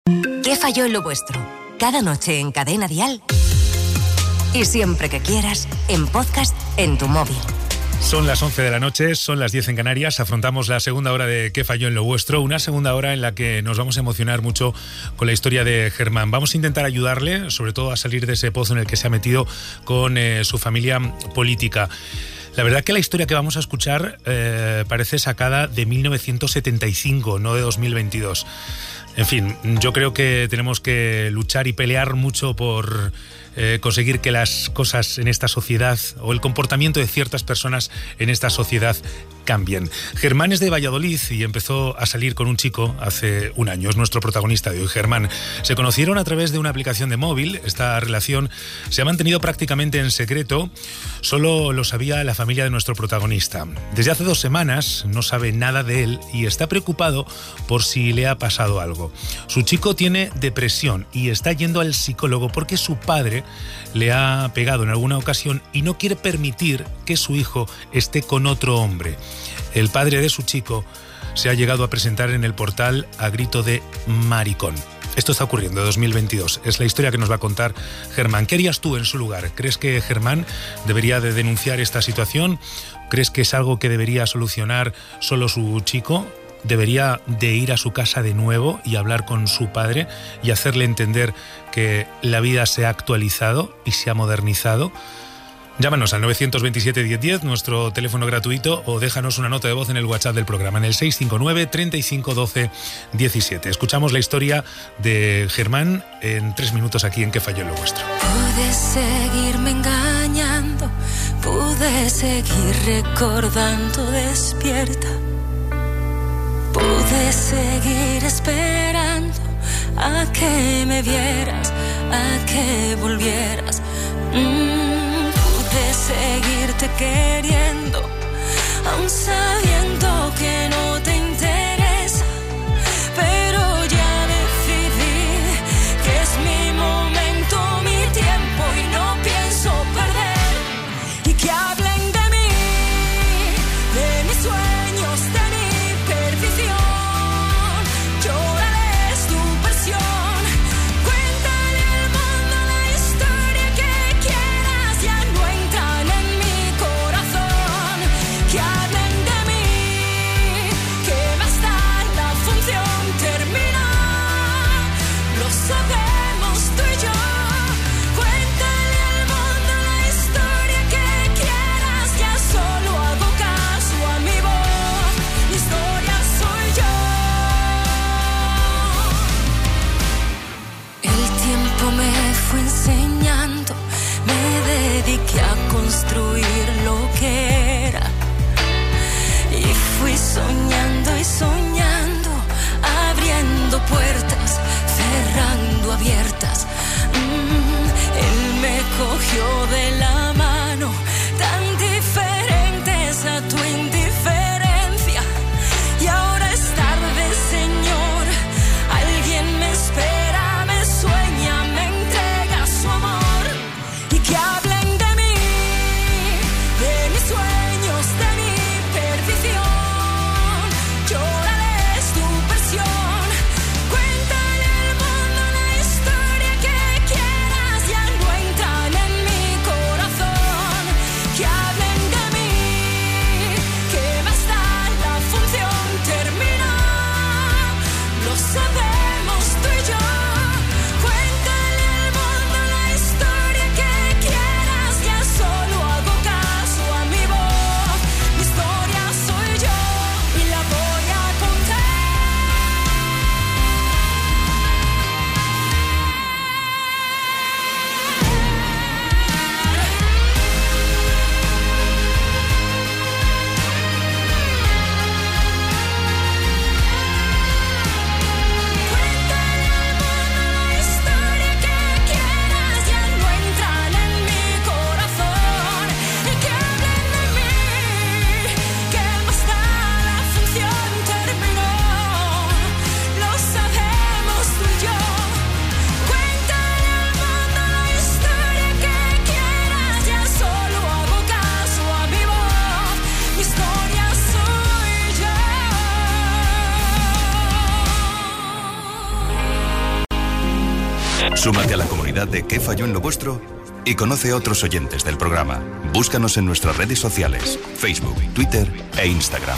¿Qué falló en lo vuestro? Cada noche en Cadena Dial. Y siempre que quieras, en podcast en tu móvil. Son las 11 de la noche, son las 10 en Canarias. Afrontamos la segunda hora de ¿Qué falló en lo vuestro? Una segunda hora en la que nos vamos a emocionar mucho con la historia de Germán. Vamos a intentar ayudarle, sobre todo a salir de ese pozo en el que se ha metido con su familia política. La verdad que la historia que vamos a escuchar parece sacada de 1975, no de 2022. En fin, yo creo que tenemos que luchar y pelear mucho por conseguir que las cosas en esta sociedad o el comportamiento de ciertas personas en esta sociedad cambien. Germán es de Valladolid y empezó a salir con un chico hace un año. Es nuestro protagonista de hoy, Germán. Se conocieron a través de una aplicación de móvil. Esta relación se ha mantenido prácticamente en secreto. Solo lo sabía la familia de nuestro protagonista. Desde hace 2 semanas no sabe nada de él y está preocupado por si le ha pasado algo. Su chico tiene depresión y está yendo al psicólogo porque su padre le ha pegado en alguna ocasión y no quiere permitir que su hijo esté con otro hombre. El padre de su chico se ha llegado a presentar en el portal a grito de maricón. Esto está ocurriendo en 2022. Es la historia que nos va a contar Germán. ¿Qué harías tú en su lugar? ¿Crees que Germán debería de denunciar esta situación? ¿Crees que es algo que debería solucionar solo su chico? ¿Debería de ir a su casa de nuevo y hablar con su padre y hacerle entender que la vida se ha actualizado y se ha modernizado? Llámanos al 927-1010, nuestro teléfono gratuito, o déjanos una nota de voz en el WhatsApp del programa, en el 659 35 12 17. Escuchamos la historia de Germán en 3 minutos aquí en ¿Qué falló en lo vuestro? Pude seguirme engañando, pude seguir recordando despierta. Pude seguir esperando a que me vieras, a que volvieras. Pude seguirte queriendo, aun sabiendo que no te interesa. Pero ya decidí que es mi momento, mi tiempo y no pienso perder. Y que hablen de mí, de mis sueños, de mi perdición. Llorarles tu versión. Cuéntale al mundo la historia que quieras. Ya no entran en mi corazón. Que hablen de mí, que más da la función termina. Lo sabemos tú y yo. Cuéntale al mundo la historia que quieras. Ya solo hago caso a mi voz. Mi historia soy yo. El tiempo me fue enseñando, me dediqué a construir lo que era. Y fui soñando y soñando, abriendo puertas, cerrando abiertas. Él me cogió de la mano, tan diferentes a tu indiferencia. Y ahora es tarde, Señor, alguien me espera, me sueña, me entrega su amor. Y que hablen de mí, Súmate a la comunidad de ¿Qué falló en lo vuestro? Y conoce a otros oyentes del programa. Búscanos en nuestras redes sociales, Facebook, Twitter e Instagram.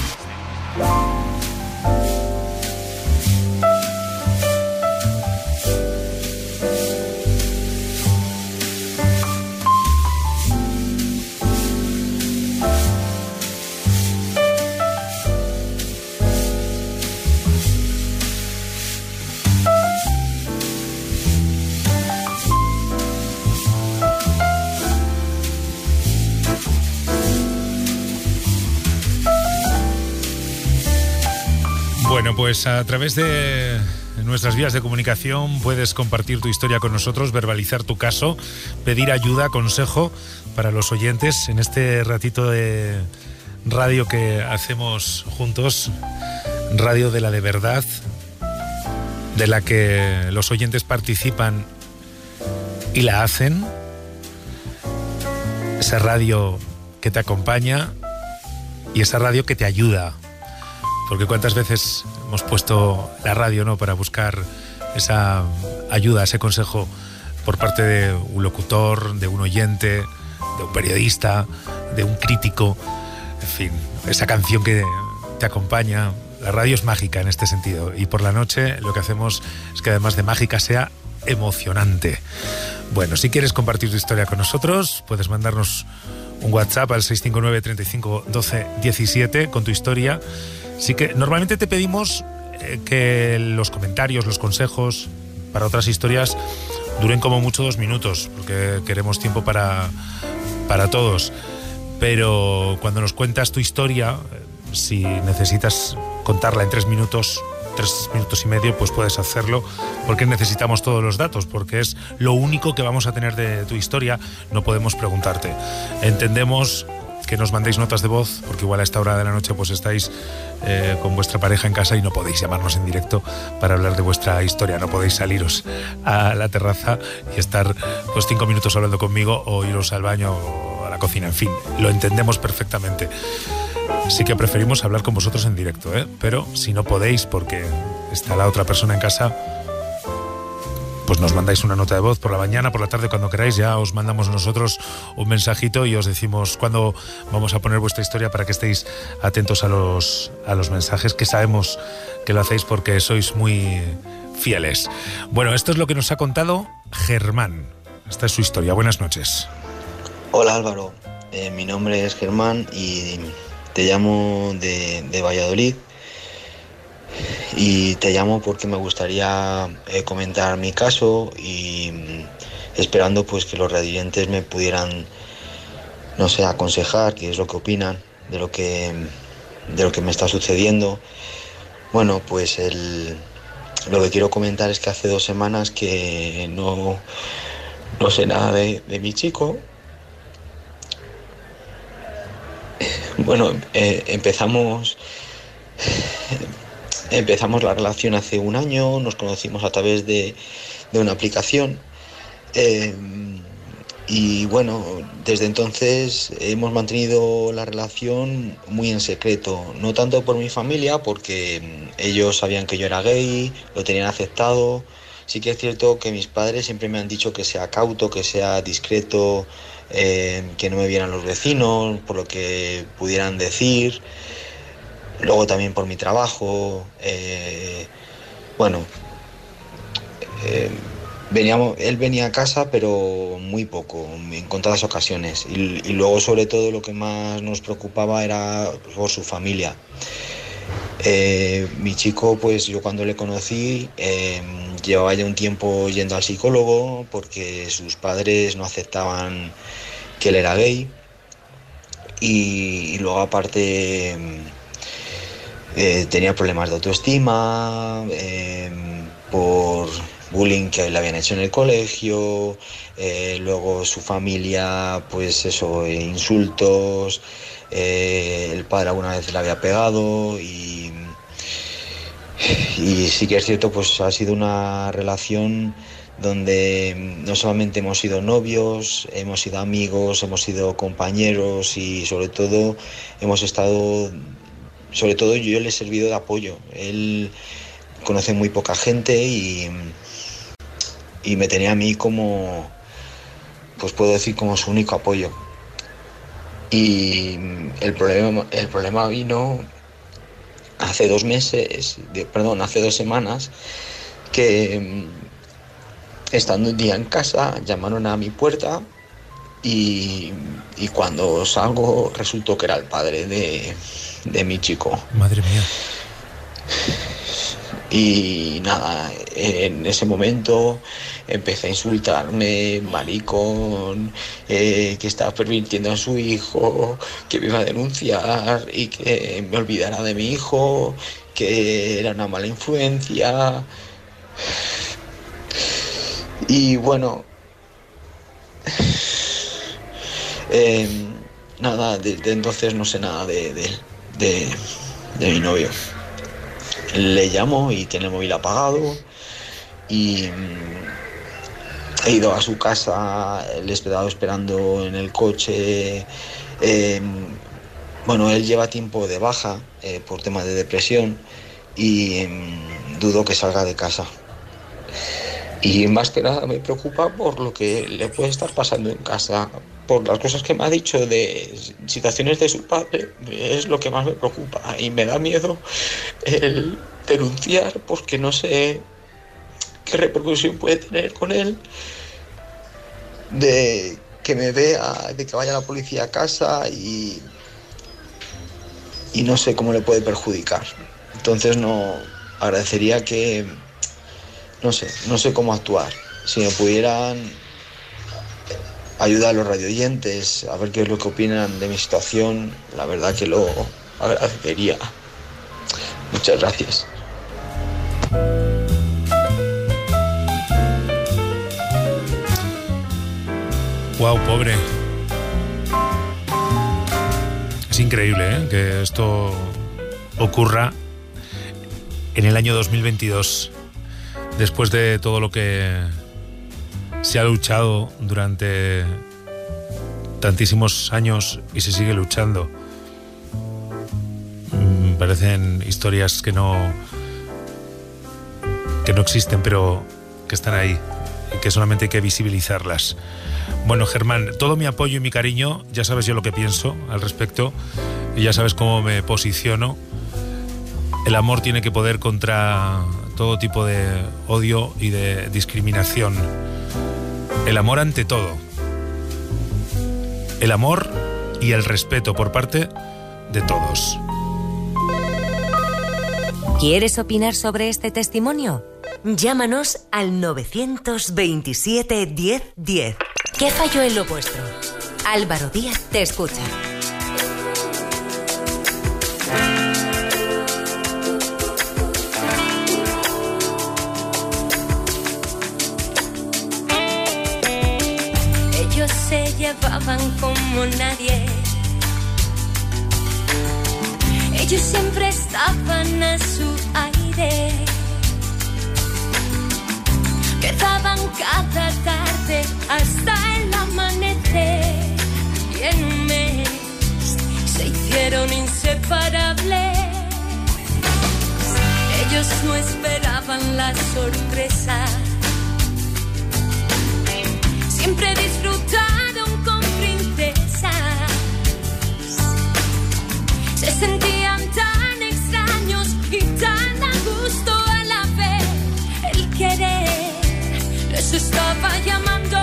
Bueno, pues a través de nuestras vías de comunicación puedes compartir tu historia con nosotros, verbalizar tu caso, pedir ayuda, consejo para los oyentes en este ratito de radio que hacemos juntos, radio de la de verdad, de la que los oyentes participan y la hacen, esa radio que te acompaña y esa radio que te ayuda. Porque cuántas veces hemos puesto la radio, ¿no?, para buscar esa ayuda, ese consejo por parte de un locutor, de un oyente, de un periodista, de un crítico, en fin, esa canción que te acompaña. La radio es mágica en este sentido y por la noche lo que hacemos es que además de mágica sea emocionante. Bueno, si quieres compartir tu historia con nosotros, puedes mandarnos un WhatsApp al 659 35 12 17 con tu historia. Así que normalmente te pedimos que los comentarios, los consejos para otras historias duren como mucho 2 minutos, porque queremos tiempo para todos. Pero cuando nos cuentas tu historia, si necesitas contarla en 3 minutos, 3 minutos y medio, pues puedes hacerlo, porque necesitamos todos los datos, porque es lo único que vamos a tener de tu historia. No podemos preguntarte. Entendemos que nos mandéis notas de voz, porque igual a esta hora de la noche pues estáis con vuestra pareja en casa y no podéis llamarnos en directo para hablar de vuestra historia, no podéis saliros a la terraza y estar pues 5 minutos hablando conmigo o iros al baño o a la cocina, en fin, lo entendemos perfectamente. Sí que preferimos hablar con vosotros en directo, pero si no podéis porque está la otra persona en casa, pues nos mandáis una nota de voz por la mañana, por la tarde, cuando queráis. Ya os mandamos nosotros un mensajito y os decimos cuándo vamos a poner vuestra historia para que estéis atentos a los mensajes, que sabemos que lo hacéis porque sois muy fieles. Bueno, esto es lo que nos ha contado Germán. Esta es su historia. Buenas noches. Hola Álvaro, mi nombre es Germán y te llamo de Valladolid. Y te llamo porque me gustaría comentar mi caso y esperando pues que los radioyentes me pudieran, no sé, aconsejar qué es lo que opinan de lo que me está sucediendo. Bueno, pues lo que quiero comentar es que hace 2 semanas que no sé nada de mi chico. Bueno, empezamos la relación hace 1 año, nos conocimos a través de una aplicación y bueno, desde entonces hemos mantenido la relación muy en secreto, no tanto por mi familia, porque ellos sabían que yo era gay, lo tenían aceptado. Sí que es cierto que mis padres siempre me han dicho que sea cauto, que sea discreto, que no me vieran los vecinos, por lo que pudieran decir. Luego también por mi trabajo, él venía a casa pero muy poco, en contadas ocasiones, y luego sobre todo lo que más nos preocupaba era por su familia. Mi chico, pues yo cuando le conocí llevaba ya un tiempo yendo al psicólogo porque sus padres no aceptaban que él era gay, y luego aparte tenía problemas de autoestima por bullying que le habían hecho en el colegio, luego su familia, pues eso, insultos, el padre alguna vez le había pegado y sí que es cierto, pues ha sido una relación donde no solamente hemos sido novios, hemos sido amigos, hemos sido compañeros y sobre todo yo le he servido de apoyo. Él conoce muy poca gente y me tenía a mí como, pues puedo decir, como su único apoyo. Y el problema vino hace 2 semanas, que estando un día en casa llamaron a mi puerta y cuando salgo resultó que era el padre de mi chico. Madre mía. Y nada, en ese momento empecé a insultarme, maricón, que estaba pervirtiendo a su hijo, que me iba a denunciar y que me olvidara de mi hijo, que era una mala influencia. Y bueno, nada, desde entonces no sé nada de mi novio. Le llamo y tiene el móvil apagado y he ido a su casa, le he estado esperando en el coche. Bueno, él lleva tiempo de baja por temas de depresión y dudo que salga de casa. Y más que nada me preocupa por lo que le puede estar pasando en casa, por las cosas que me ha dicho de situaciones de su padre, es lo que más me preocupa. Y me da miedo el denunciar porque no sé qué repercusión puede tener con él, de que me vea, de que vaya la policía a casa y no sé cómo le puede perjudicar. Entonces agradecería que, no sé cómo actuar. Si me pudieran ayudar a los radioyentes a ver qué es lo que opinan de mi situación, la verdad que lo agradecería. Muchas gracias. Wow, pobre. Es increíble, que esto ocurra en el año 2022, después de todo lo que se ha luchado durante tantísimos años y se sigue luchando. Parecen historias que no existen, pero que están ahí y que solamente hay que visibilizarlas. Bueno, Germán, todo mi apoyo y mi cariño, ya sabes yo lo que pienso al respecto y ya sabes cómo me posiciono. El amor tiene que poder contra todo tipo de odio y de discriminación. El amor ante todo. El amor y el respeto por parte de todos. ¿Quieres opinar sobre este testimonio? Llámanos al 927 1010. ¿Qué falló en lo vuestro? Álvaro Díaz te escucha. Ellos se llevaban como nadie. Ellos siempre estaban a su aire. Quedaban cada tarde hasta el amanecer. Y en un mes se hicieron inseparables. Ellos no esperaban la sorpresa. Siempre disfrutaron con princesas. Se sentían tan extraños y tan a gusto a la vez. El querer les estaba llamando.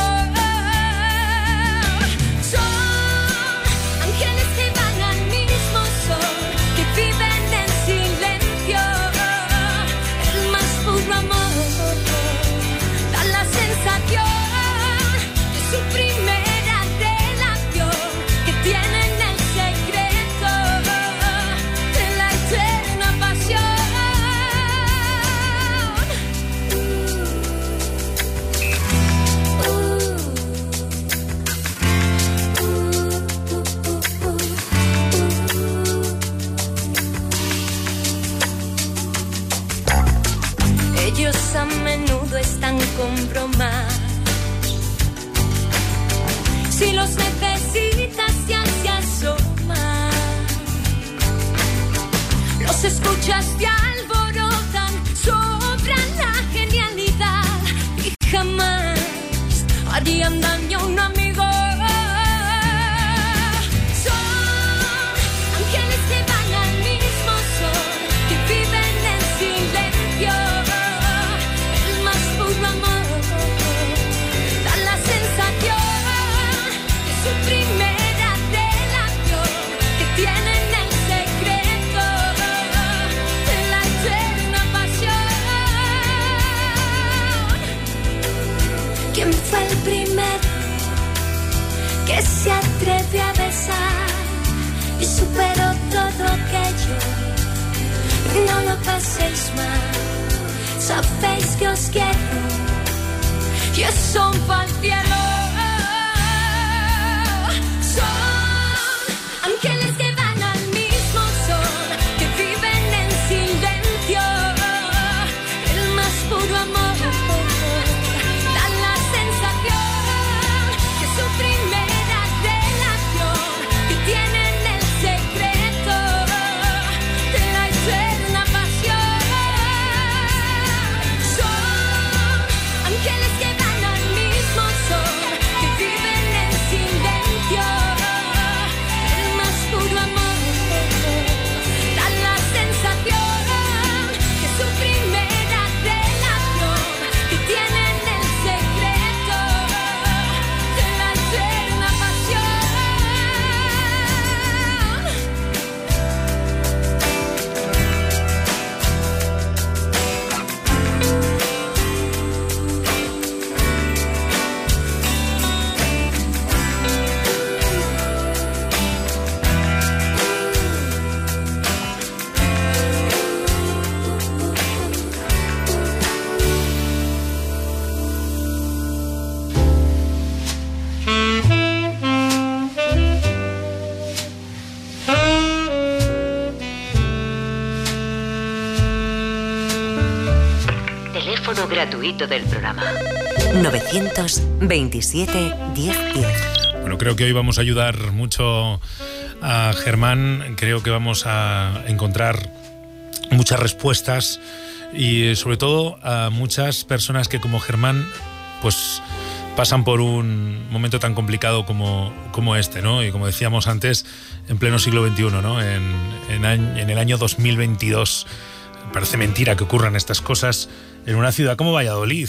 Son ángeles que van al mismo sol, que viven en silencio. El más puro amor da la sensación de su primera relación, que tienen el secreto de la eterna pasión. Ellos a menudo están con bromas. Si los necesitas ya se asoman. Los escuchas te alborotan, sobran la genialidad y jamás ¿Quién fue el primero que se atreve a besar y superó todo aquello? No lo paséis mal, sabéis que os quiero y eso va al cielo. Son ángeles que van al mismo sol, que viven en silencio, el más puro amor. Dan la sensación que su primera relación, que tienen el secreto de la eterna pasión. Son ángeles que van al mismo sol, que viven en silencio, el más puro amor. Dan la sensación que su primera relación, que tienen el secreto de la eterna pasión. Teléfono gratuito del programa 927 1010. Bueno, creo que hoy vamos a ayudar mucho a Germán. Creo que vamos a encontrar muchas respuestas y sobre todo a muchas personas que como Germán pues pasan por un momento tan complicado como este, ¿no? Y como decíamos antes, en pleno siglo XXI, ¿no? En el año 2022. Parece mentira que ocurran estas cosas en una ciudad como Valladolid.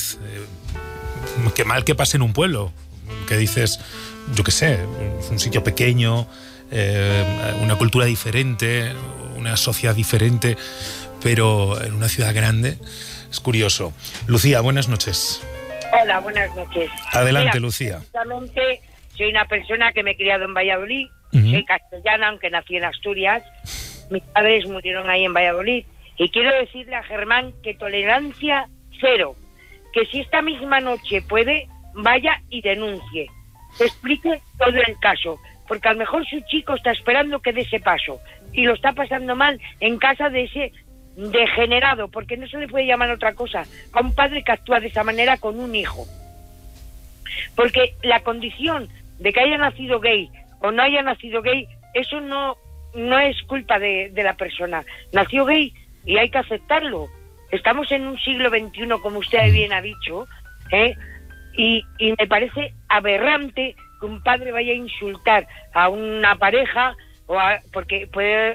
Qué mal que pase en un pueblo, que dices, yo qué sé, un sitio pequeño, una cultura diferente, una sociedad diferente, pero en una ciudad grande es curioso. Lucía, buenas noches. Hola, buenas noches. Adelante, Mira, Lucía. Justamente soy una persona que me he criado en Valladolid, soy castellana, aunque nací en Asturias. Mis padres murieron ahí en Valladolid. Y quiero decirle a Germán que tolerancia cero, que si esta misma noche puede, vaya y denuncie, explique todo el caso, porque a lo mejor su chico está esperando que dé ese paso y lo está pasando mal en casa de ese degenerado, porque no se le puede llamar otra cosa, a un padre que actúa de esa manera con un hijo. Porque la condición de que haya nacido gay o no haya nacido gay, eso no es culpa de la persona. Nació gay y hay que aceptarlo. Estamos en un siglo XXI, como usted bien ha dicho, y me parece aberrante que un padre vaya a insultar a una pareja porque puede,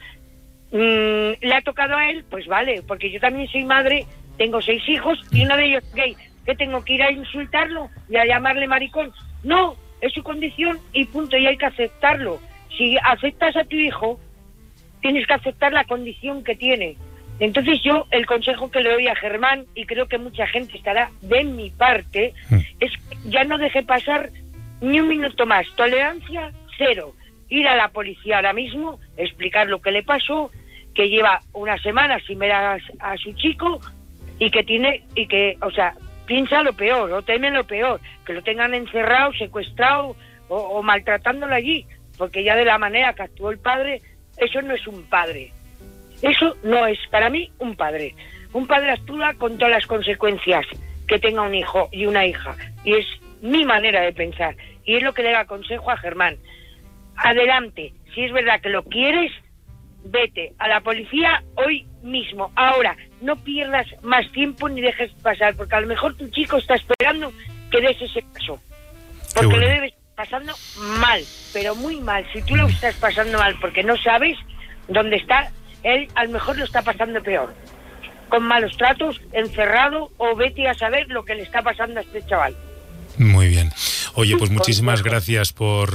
le ha tocado a él, pues vale, porque yo también soy madre, tengo 6 hijos y uno de ellos es gay. ¿Qué tengo que ir a insultarlo y a llamarle maricón? No, es su condición y punto, y hay que aceptarlo. Si aceptas a tu hijo, tienes que aceptar la condición que tiene. Entonces yo, el consejo que le doy a Germán, y creo que mucha gente estará de mi parte, es que ya no deje pasar ni un minuto más. Tolerancia cero. Ir a la policía ahora mismo, explicar lo que le pasó, que lleva una semana sin ver a su chico y que piensa lo peor o teme lo peor, que lo tengan encerrado, secuestrado o maltratándolo allí, porque ya de la manera que actuó el padre, eso no es un padre. Eso no es para mí un padre. Un padre actúa con todas las consecuencias que tenga un hijo y una hija, y es mi manera de pensar, y es lo que le aconsejo a Germán. Adelante, si es verdad que lo quieres, vete a la policía hoy mismo, ahora, no pierdas más tiempo ni dejes pasar, porque a lo mejor tu chico está esperando que des ese paso, porque bueno, le debes pasando mal, pero muy mal. Si tú lo estás pasando mal porque no sabes dónde está, él a lo mejor lo está pasando peor, con malos tratos, encerrado, o vete a saber lo que le está pasando a este chaval. Muy bien. Oye, pues muchísimas gracias por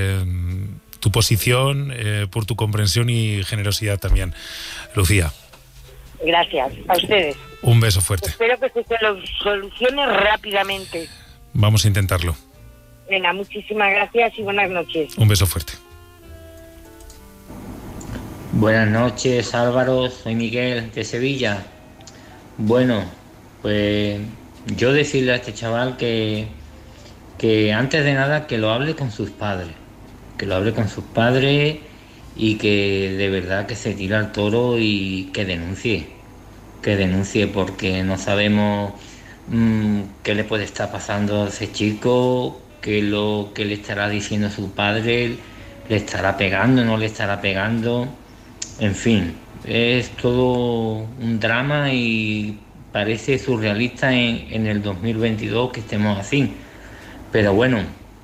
tu posición, por tu comprensión y generosidad también, Lucía. Gracias, a ustedes. Un beso fuerte. Espero que se solucione rápidamente. Vamos a intentarlo. Venga, muchísimas gracias y buenas noches. Un beso fuerte. Buenas noches, Álvaro, soy Miguel de Sevilla. Bueno, pues yo decirle a este chaval que antes de nada que lo hable con sus padres, y que de verdad que se tire al toro y que denuncie, porque no sabemos qué le puede estar pasando a ese chico, qué es lo que le estará diciendo su padre, le estará pegando, no le estará pegando. En fin, es todo un drama y parece surrealista en el 2022 que estemos así. Pero bueno,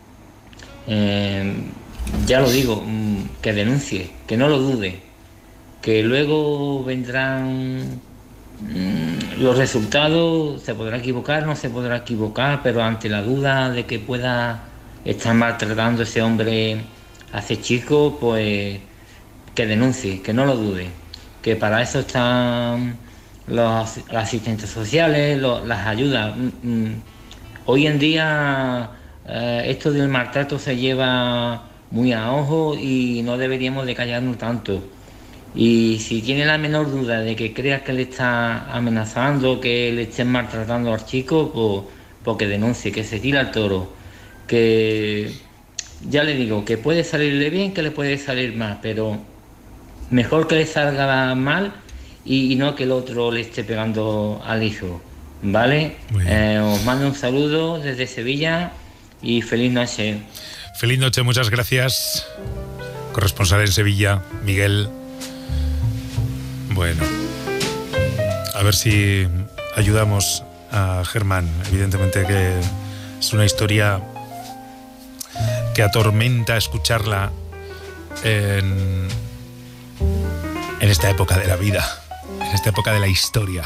ya lo digo, que denuncie, que no lo dude, que luego vendrán los resultados, se podrá equivocar, no se podrá equivocar, pero ante la duda de que pueda estar maltratando a ese hombre, a ese chico, pues que denuncie, que no lo dude, que para eso están los asistentes sociales, las ayudas. Hoy en día esto del maltrato se lleva muy a ojo y no deberíamos de callarnos tanto. Y si tiene la menor duda de que crea que le está amenazando, que le estén maltratando al chico, pues que denuncie, que se tire al toro, que ya le digo, que puede salirle bien, que le puede salir mal, pero mejor que le salga mal y no que el otro le esté pegando al hijo, ¿vale? Os mando un saludo desde Sevilla y feliz noche. Feliz noche, muchas gracias. Corresponsal en Sevilla, Miguel. Bueno, a ver si ayudamos a Germán. Evidentemente que es una historia que atormenta escucharla en esta época de la vida, en esta época de la historia.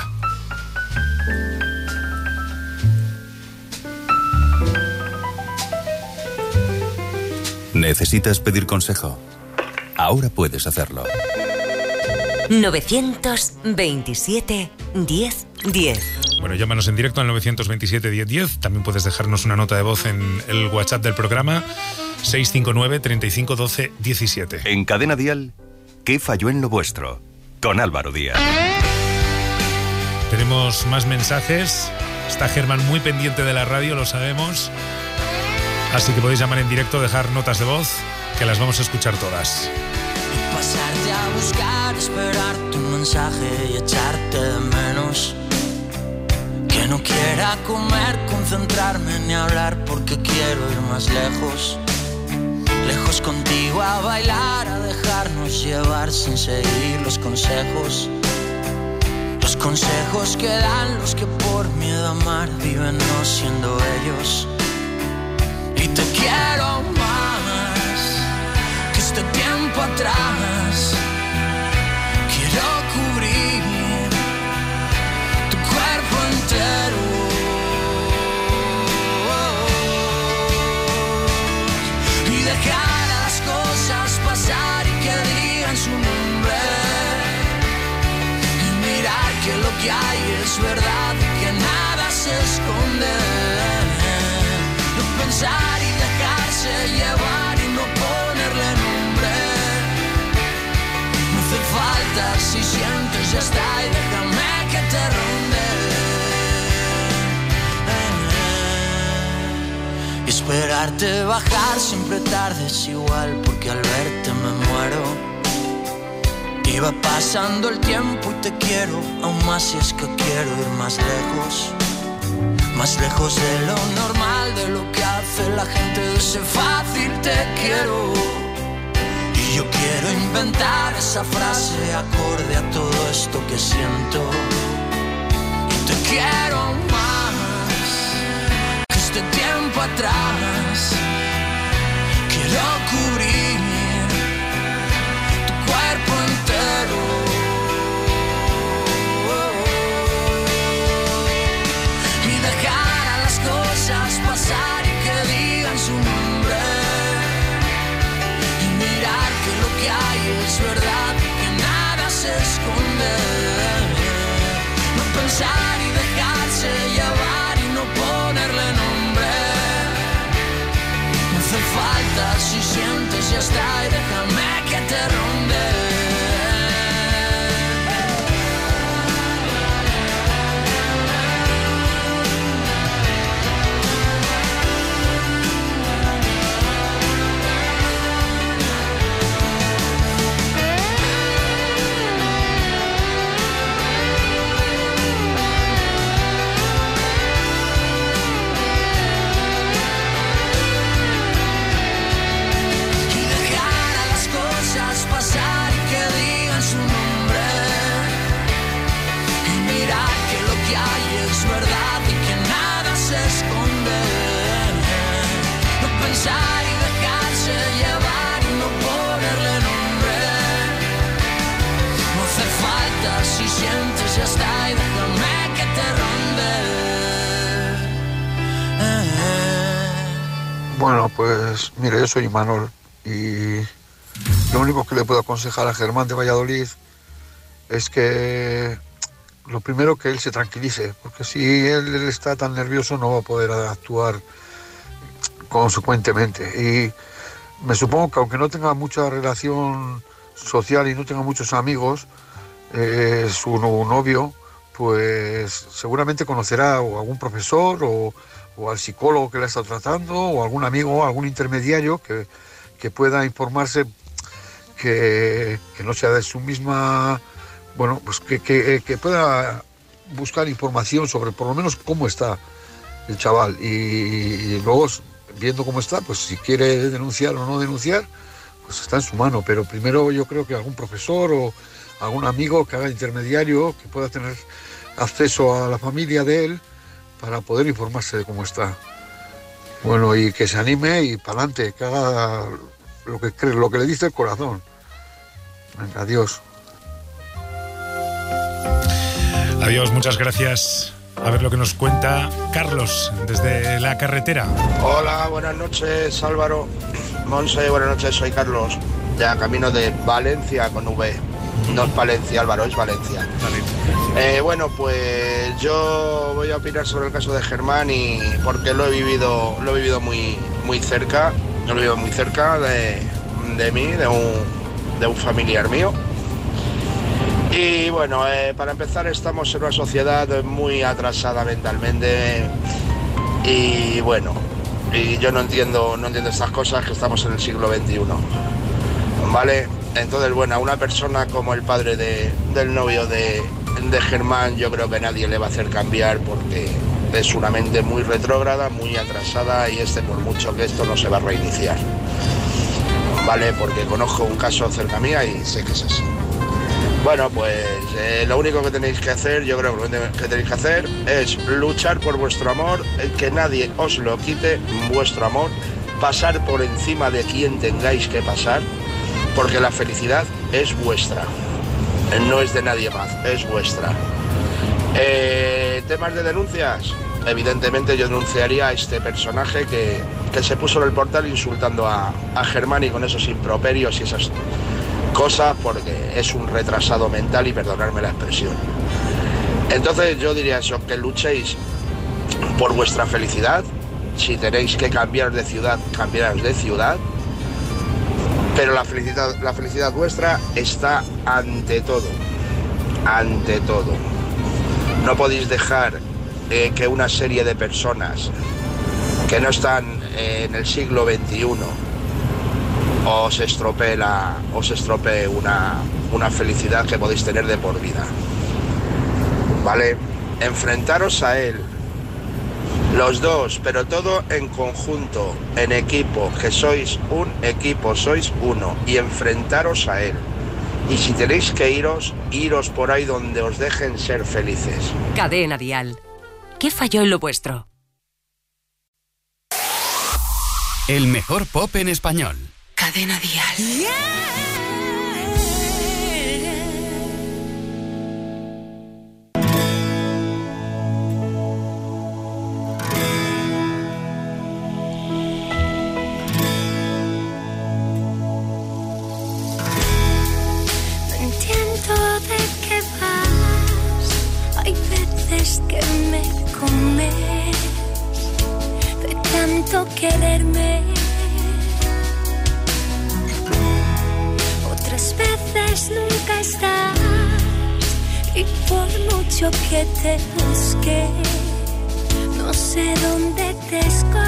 ¿Necesitas pedir consejo? Ahora puedes hacerlo. 927 1010. Bueno, llámanos en directo al 927 1010. También puedes dejarnos una nota de voz en el WhatsApp del programa 659 35 12 17. En Cadena Dial, ¿qué falló en lo vuestro? Con Álvaro Díaz. Tenemos más mensajes. Está Germán muy pendiente de la radio, lo sabemos. Así que podéis llamar en directo, dejar notas de voz, que las vamos a escuchar todas. Pasarte a buscar, esperar tu mensaje y echarte de menos. Que no quiera comer, concentrarme ni hablar porque quiero ir más lejos. Lejos contigo a bailar, a dejarnos llevar sin seguir los consejos. Los consejos que dan los que por miedo a amar viven no siendo ellos. Y te quiero más que este tiempo atrás. Quiero cubrir tu cuerpo entero y dejar a las cosas pasar y que digan su nombre y mirar que lo que hay es verdad y que nada se esconde. No pensar y dejarse llevar y no ponerle nombre. No hace falta, si sientes ya está y déjame que te ronde. Y esperarte bajar siempre tarde es igual porque al verte me muero. Y va pasando el tiempo y te quiero aún más si es que quiero ir más lejos. Más lejos de lo normal, de lo que hace la gente de ese fácil te quiero. Y yo quiero inventar esa frase acorde a todo esto que siento. Y te quiero más que este tiempo atrás. Quiero cubrir tu cuerpo entero y dejar a las cosas pasar y que digan su nombre y mirar que lo que hay es verdad y que nada se esconde. No pensar y dejarse llevar y no ponerle nombre. si sientes ya está y déjame que te ronde. Pasar y que digan su nombre y mirar que lo que hay es verdad y que nada se esconde. No pensar y dejarse llevar y no ponerle nombre. No hace falta si sientes ya está y déjame que te ronde. Bueno, pues mire, yo soy Imanol y lo único que le puedo aconsejar a Germán de Valladolid es que lo primero que él se tranquilice, porque si él está tan nervioso no va a poder actuar consecuentemente. Y me supongo que aunque no tenga mucha relación social y no tenga muchos amigos, su novio, pues seguramente conocerá o algún profesor o al psicólogo que la está tratando o algún amigo, algún intermediario que pueda informarse, que no sea de su misma, bueno, pues que pueda buscar información sobre por lo menos cómo está el chaval y luego viendo cómo está, pues si quiere denunciar o no denunciar, pues está en su mano, pero primero yo creo que algún profesor o algún amigo que haga intermediario, que pueda tener acceso a la familia de él para poder informarse de cómo está. Bueno, y que se anime y para adelante, que haga lo que cree, lo que le dice el corazón. Venga, adiós. Adiós, muchas gracias. A ver lo que nos cuenta Carlos desde la carretera. Hola, buenas noches Álvaro. Monse, buenas noches, soy Carlos. Ya camino de Valencia con V. No es Valencia, Álvaro, es Valencia. Bueno, pues yo voy a opinar sobre el caso de Germán y porque lo he vivido muy cerca. Lo he vivido muy cerca de mí, de un familiar mío. Y bueno, para empezar estamos en una sociedad muy atrasada mentalmente y bueno, y yo no entiendo estas cosas, que estamos en el siglo XXI, ¿vale? Entonces, bueno, a una persona como el padre del novio de Germán, yo creo que nadie le va a hacer cambiar porque es una mente muy retrógrada, muy atrasada y por mucho que esto no se va a reiniciar, ¿vale? Porque conozco un caso cerca mía y sé que es así. Bueno, pues lo único que tenéis que hacer, yo creo que lo que tenéis que hacer es luchar por vuestro amor, que nadie os lo quite, vuestro amor, pasar por encima de quien tengáis que pasar, porque la felicidad es vuestra, no es de nadie más, es vuestra. Temas de denuncias, evidentemente yo denunciaría a este personaje que se puso en el portal insultando a Germán y con esos improperios y esas cosas, porque es un retrasado mental y perdonadme la expresión. Entonces yo diría eso, que luchéis por vuestra felicidad. Si tenéis que cambiar de ciudad, cambiaros de ciudad, pero la felicidad vuestra está ante todo, ante todo. No podéis dejar que una serie de personas que no están en el siglo XXI os estropee una felicidad que podéis tener de por vida, ¿vale? Enfrentaros a él, los dos, pero todo en conjunto, en equipo, que sois un equipo, sois uno, y enfrentaros a él. Y si tenéis que iros por ahí donde os dejen ser felices. Cadena Dial. ¿Qué falló en lo vuestro? El mejor pop en español. Cadena Dial. No entiendo de qué vas. Hay veces que me comes de tanto quererme. veces nunca estás, y por mucho que te busque, no sé dónde te escondes.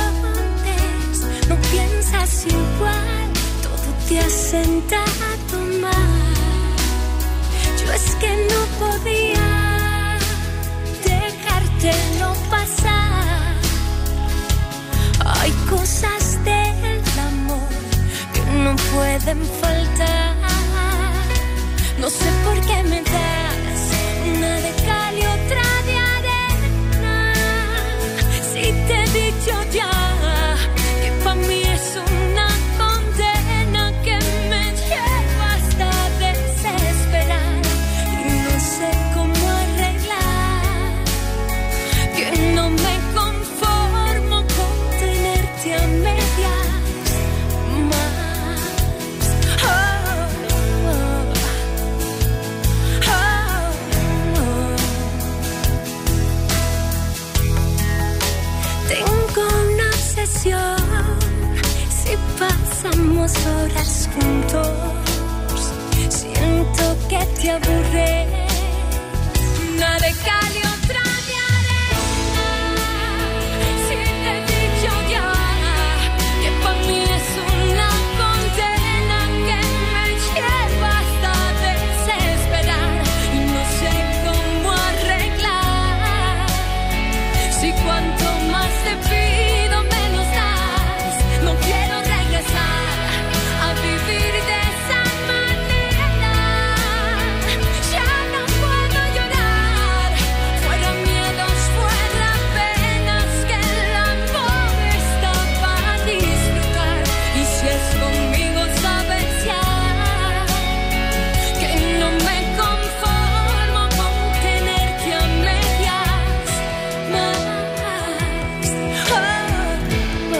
No piensas igual, todo te ha sentado mal. Yo es que no podía dejártelo pasar. Hay cosas del amor que no pueden faltar. No sé por qué me das una de cal y otra de arena. Si te he dicho ya que para mí es una condena que me lleva hasta desesperar. Y no sé cómo arreglar, que no me conformo con tenerte a medias más. Oh, oh, oh, oh. Tengo una obsesión, si pasamos horas juntos, siento que te aburres. Una de cal y otra de arena. Si te he dicho ya que para mí es una condena que me lleva hasta desesperar. Y no sé cómo arreglar. Si cuanto más te pido menos das. No quiero regresar a vivir de esa manera. Ya no puedo llorar, fuera miedos, fuera penas, que el amor está para disfrutar. Y si es conmigo sabes ya que no me conformo con tenerte a medias más. Oh, oh, oh,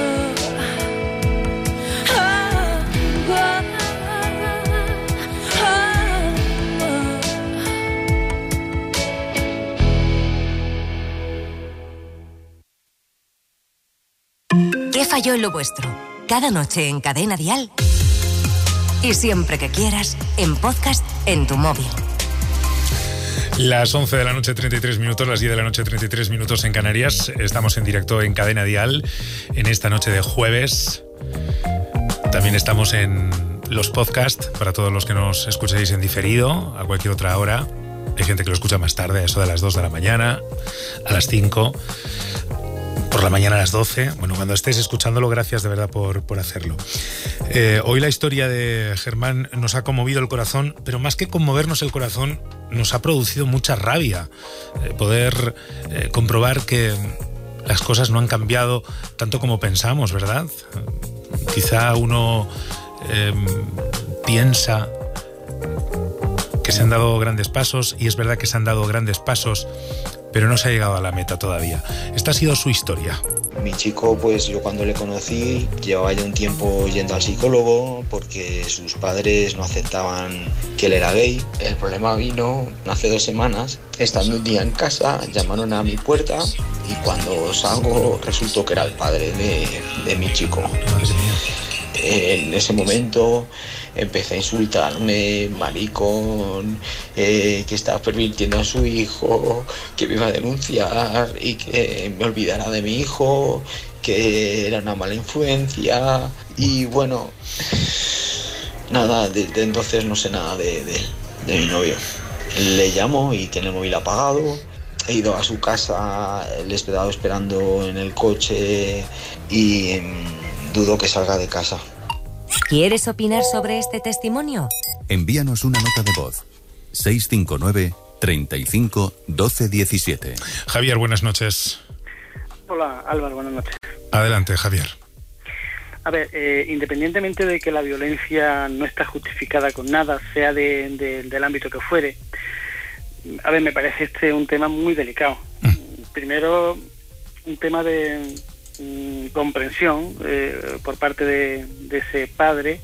¿Qué falló en lo vuestro? Cada noche en Cadena Dial. Y siempre que quieras, en podcast en tu móvil. Las 11 de la noche, 33 minutos, las 10 de la noche, 33 minutos en Canarias. Estamos en directo en Cadena Dial en esta noche de jueves. También estamos en los podcasts para todos los que nos escuchéis en diferido a cualquier otra hora. Hay gente que lo escucha más tarde, a eso de las 2 de la mañana, a las 5, por la mañana a las 12. Bueno, cuando estés escuchándolo, gracias de verdad por hacerlo. Hoy la historia de Germán nos ha conmovido el corazón, pero más que conmovernos el corazón, nos ha producido mucha rabia poder comprobar que las cosas no han cambiado tanto como pensamos, ¿verdad? Quizá uno piensa que se han dado grandes pasos, y es verdad que se han dado grandes pasos, pero no se ha llegado a la meta todavía. Esta ha sido su historia. Mi chico, pues yo cuando le conocí llevaba ya un tiempo yendo al psicólogo porque sus padres no aceptaban que él era gay. El problema vino hace 2 semanas. Estando un día en casa, llamaron a mi puerta y cuando salgo resultó que era el padre de mi chico. En ese momento empecé a insultarme, maricón, que estaba pervirtiendo a su hijo, que me iba a denunciar y que me olvidara de mi hijo, que era una mala influencia. Y bueno, nada, desde entonces no sé nada de mi novio. Le llamo y tiene el móvil apagado. He ido a su casa, le he estado esperando en el coche y dudo que salga de casa. ¿Quieres opinar sobre este testimonio? Envíanos una nota de voz. 659 35 12 17. Javier, buenas noches. Hola, Álvaro, buenas noches. Adelante, Javier. A ver, independientemente de que la violencia no está justificada con nada, sea del ámbito que fuere, a ver, me parece un tema muy delicado. Primero, un tema de comprensión por parte de ese padre.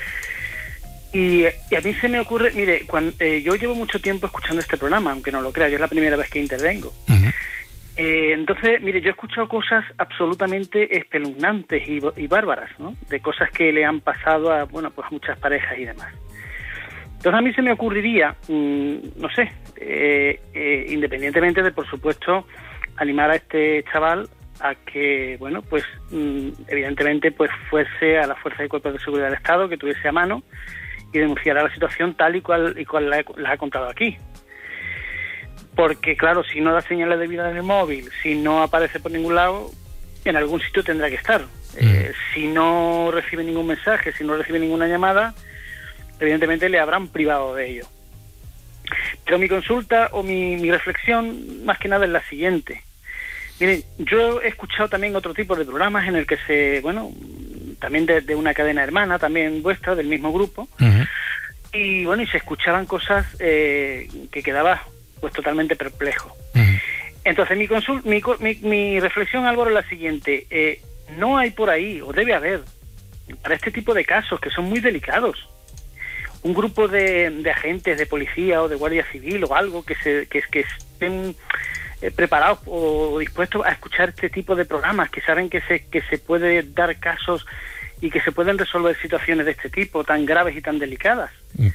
Y a mí se me ocurre, mire, yo llevo mucho tiempo escuchando este programa, aunque no lo crea, yo es la primera vez que intervengo. Entonces, mire, yo he escuchado cosas absolutamente espeluznantes y bárbaras, ¿no? De cosas que le han pasado a, bueno, pues muchas parejas y demás. Entonces a mí se me ocurriría, no sé, independientemente de, por supuesto, animar a este chaval a que, bueno, pues evidentemente pues fuese a las fuerzas y cuerpos de seguridad del Estado, que tuviese a mano y denunciara la situación tal y cual la ha contado aquí. Porque, claro, si no da señales de vida en el móvil, si no aparece por ningún lado, en algún sitio tendrá que estar. Si no recibe ningún mensaje, si no recibe ninguna llamada, evidentemente le habrán privado de ello. Pero mi consulta o mi reflexión, más que nada, es la siguiente. Miren, yo he escuchado también otro tipo de programas en el que también de una cadena hermana, también vuestra, del mismo grupo, y bueno, y se escuchaban cosas que quedaba pues totalmente perplejo. Entonces mi reflexión, Álvaro, es la siguiente. No hay por ahí, o debe haber, para este tipo de casos que son muy delicados, un grupo de agentes de policía o de guardia civil o algo que estén preparados o dispuestos a escuchar este tipo de programas, que saben que se puede dar casos y que se pueden resolver situaciones de este tipo tan graves y tan delicadas.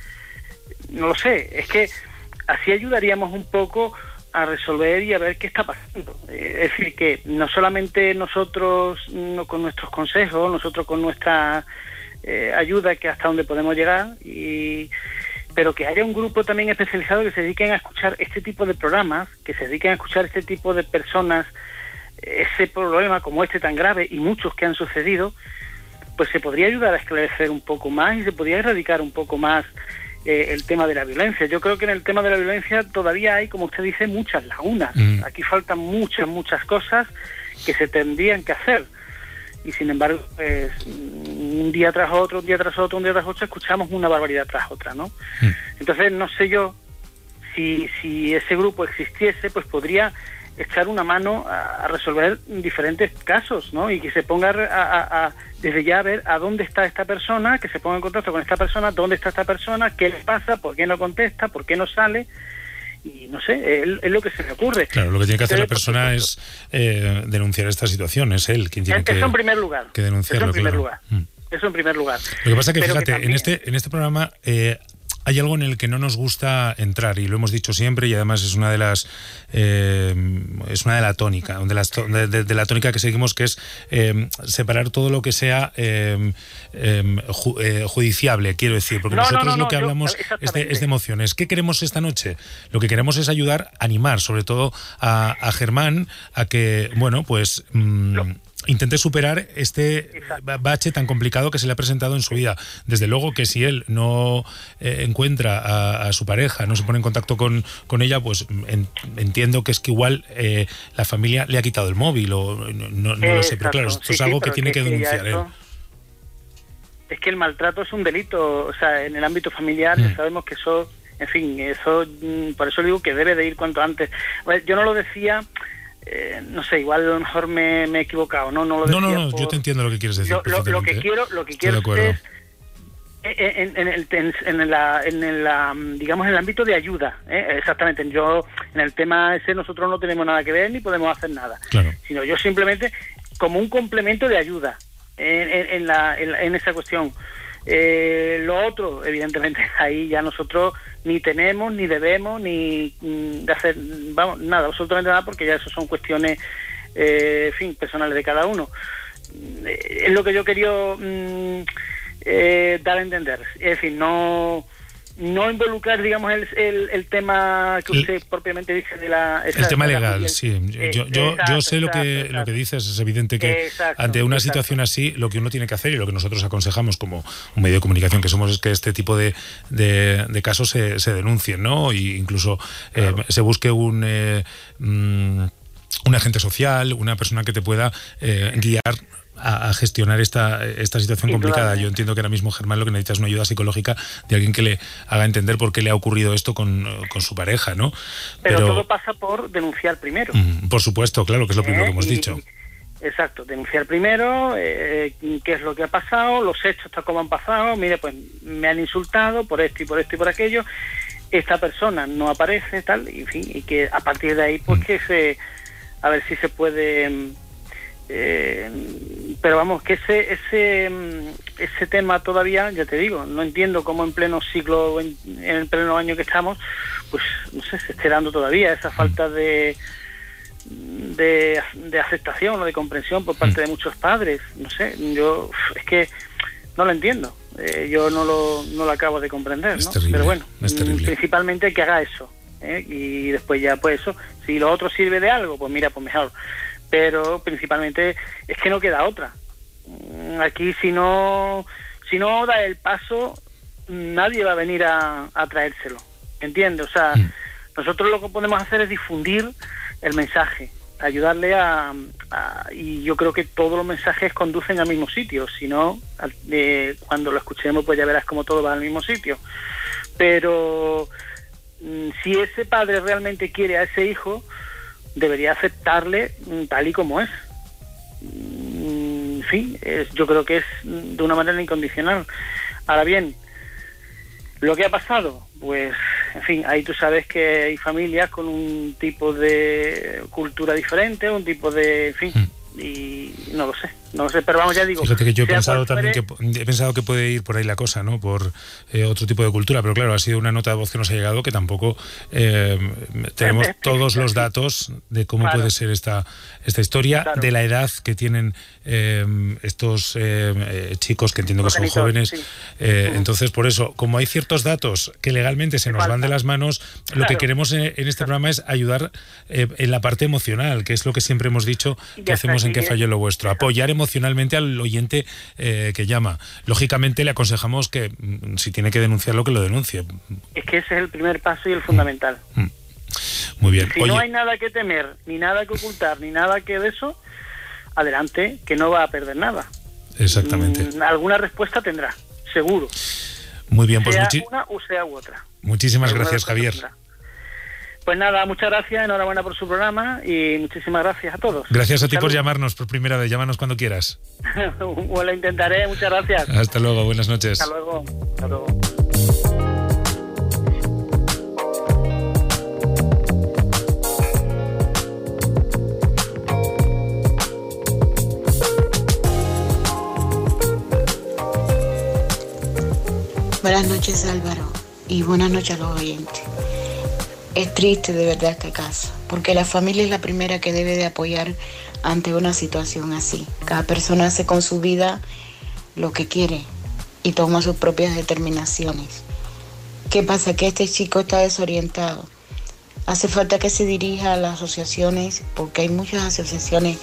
No lo sé, es que así ayudaríamos un poco a resolver y a ver qué está pasando. Es decir, que no solamente nosotros con nuestros consejos, nosotros con nuestra ayuda, que hasta donde podemos llegar, pero que haya un grupo también especializado que se dediquen a escuchar este tipo de programas, que se dediquen a escuchar este tipo de personas, ese problema como este tan grave y muchos que han sucedido, pues se podría ayudar a esclarecer un poco más y se podría erradicar un poco más el tema de la violencia. Yo creo que en el tema de la violencia todavía hay, como usted dice, muchas lagunas. Aquí faltan muchas cosas que se tendrían que hacer. Y sin embargo, pues, un día tras otro, escuchamos una barbaridad tras otra, ¿no? Entonces, no sé yo si ese grupo existiese, pues podría echar una mano a resolver diferentes casos, ¿no? Y que se ponga desde ya a ver a dónde está esta persona, que se ponga en contacto con esta persona, dónde está esta persona, qué le pasa, por qué no contesta, por qué no sale. Y no sé, es lo que se me ocurre. Claro, lo que tiene que hacer la persona es denunciar esta situación, es él quien tiene eso en primer lugar. que denunciarlo. Eso en primer lugar. Lo que pasa es que, pero fíjate, que también... en este programa hay algo en el que no nos gusta entrar, y lo hemos dicho siempre, y además es una de las es una de la tónica, de la tónica que seguimos, que es separar todo lo que sea judiciable, quiero decir, porque nosotros lo que hablamos es de emociones. ¿Qué queremos esta noche? Lo que queremos es ayudar, animar, sobre todo a Germán, a que, bueno, pues intente superar este bache tan complicado que se le ha presentado en su vida. Desde luego que si él no encuentra a su pareja, no se pone en contacto con ella, pues entiendo que es que igual la familia le ha quitado el móvil o no lo sé, pero claro, esto es algo que tiene que denunciar él. Es que el maltrato es un delito, o sea, en el ámbito familiar ya sabemos que eso, en fin, eso, por eso digo que debe de ir cuanto antes. Yo no lo decía... no sé, igual a lo mejor me he equivocado, no lo decía. No, yo te entiendo lo que quieres decir. Lo que quiero es digamos, en el ámbito de ayuda, exactamente. Yo en el tema ese nosotros no tenemos nada que ver ni podemos hacer nada, sino yo simplemente como un complemento de ayuda en esa cuestión. Lo otro, evidentemente, ahí ya nosotros ni tenemos, ni debemos, ni de hacer, nada, absolutamente nada, porque ya eso son cuestiones, en fin, personales de cada uno. Es lo que yo quería dar a entender. Es decir, no involucrar, digamos, el tema que usted propiamente dice de la... El tema legal, sí. Yo sé lo que dices. Es evidente que ante una situación así, lo que uno tiene que hacer y lo que nosotros aconsejamos como un medio de comunicación que somos es que este tipo de casos se denuncien, ¿no? Y incluso se busque un agente social, una persona que te pueda guiar a gestionar esta situación complicada. Yo entiendo que ahora mismo Germán lo que necesita es una ayuda psicológica de alguien que le haga entender por qué le ha ocurrido esto con su pareja, ¿no? Pero todo pasa por denunciar primero. Por supuesto, claro, que es lo primero que hemos dicho. Exacto, denunciar primero qué es lo que ha pasado, los hechos tal como han pasado. Mire, pues me han insultado por esto y por esto y por aquello. Esta persona no aparece, tal, y en fin, y que a partir de ahí, pues a ver si se puede Pero vamos, que ese tema todavía, ya te digo, no entiendo cómo en pleno siglo, en el pleno año que estamos, pues no sé, se esté dando todavía esa falta de aceptación o de comprensión por parte de muchos padres. No sé, yo es que no lo entiendo. Yo no lo acabo de comprender, ¿no? Terrible, pero bueno, principalmente que haga eso, y después ya pues eso, si lo otro sirve de algo, pues mira, pues mejor. Pero principalmente es que no queda otra. Aquí si no da el paso, nadie va a venir a traérselo, ¿entiendes? O sea, nosotros lo que podemos hacer es difundir el mensaje, ayudarle y yo creo que todos los mensajes conducen al mismo sitio. Si no, cuando lo escuchemos pues ya verás cómo todo va al mismo sitio. Pero si ese padre realmente quiere a ese hijo, debería aceptarle tal y como es. En fin, yo creo que es de una manera incondicional. Ahora bien, lo que ha pasado, pues, en fin, ahí tú sabes que hay familias con un tipo de cultura diferente, un tipo de, en fin, y no lo sé, pero vamos, ya digo. Fíjate que yo he pensado también que puede ir por ahí la cosa, ¿no? Por otro tipo de cultura, pero claro, ha sido una nota de voz que nos ha llegado que tampoco tenemos todos los datos de cómo puede ser esta historia, de la edad que tienen estos chicos, que entiendo que son jóvenes. Entonces, por eso, como hay ciertos datos que legalmente se nos van de las manos, lo que queremos en este programa es ayudar en la parte emocional, que es lo que siempre hemos dicho que hacemos en ¿Qué falló en lo vuestro? Apoyar emocionalmente al oyente que llama. Lógicamente le aconsejamos que si tiene que denunciarlo, que lo denuncie. Es que ese es el primer paso y el fundamental. Muy bien. Si no hay nada que temer, ni nada que ocultar, ni nada que de eso, adelante, que no va a perder nada. Exactamente. Alguna respuesta tendrá, seguro. Muy bien, pues sea una o sea u otra. Muchísimas gracias, Javier. Pues nada, muchas gracias, enhorabuena por su programa y muchísimas gracias a todos. Gracias a ti por llamarnos por primera vez, llámanos cuando quieras. Pues lo intentaré, muchas gracias. Hasta luego, buenas noches. Hasta luego. Hasta luego. Buenas noches, Álvaro, y buenas noches a los oyentes. Es triste de verdad este caso, porque la familia es la primera que debe de apoyar ante una situación así. Cada persona hace con su vida lo que quiere y toma sus propias determinaciones. ¿Qué pasa? Que este chico está desorientado. Hace falta que se dirija a las asociaciones, porque hay muchas asociaciones